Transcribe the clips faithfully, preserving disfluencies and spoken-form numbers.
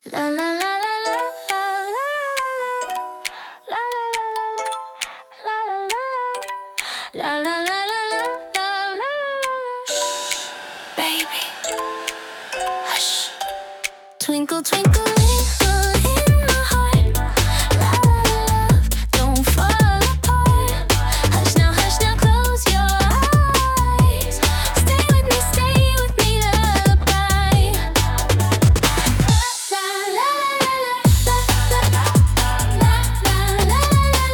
La la la la la la la la la la la la. Baby, hush. Twinkle, twinkle, little in my heart. La la la, love, don't fall apart. Hush now, hush now, close your eyes. Stay with me, stay with me, lullaby. La la la la la la la la la la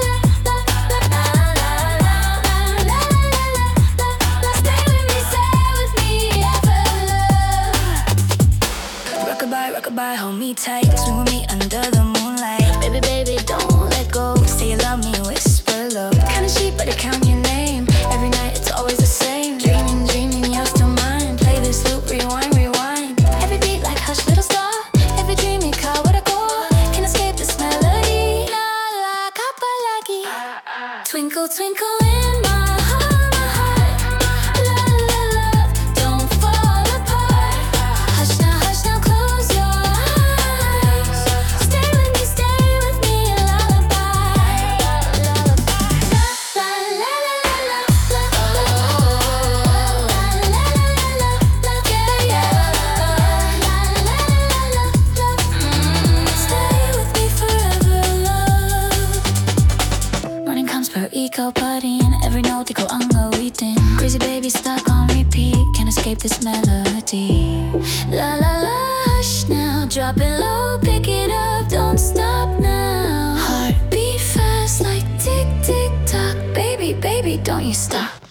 la. Stay with me, stay with me, ever love. Rockabye, rockabye, hold me tight. Swing with me under the moonlight. Baby, baby, don't let go. Say you love me, whisper low. Kinda sheep, but I count your name. Every night it's always the same. Dreaming, dreaming, you're still mine. Play this loop, rewind, rewind. Every beat like hush, little star. Every dream you call, where I go. Can't escape this melody. La la, kapalagi. Twinkle, twinkle in my heart, my heart. La la la, don't fall apart. Hush now, hush now, close your eyes. Stay with me, stay with me, lullaby, lullaby. La la la la la la la la la la, yeah yeah. La la la la la, stay with me forever, love. Morning comes per eco partying. Every note they go on go eating. Crazy baby stuck on repeat. Can't escape this melody. La la la, hush now. Drop it low, pick it up, don't stop now. Heart beat fast like tick tick tock. Baby, baby, don't you stop.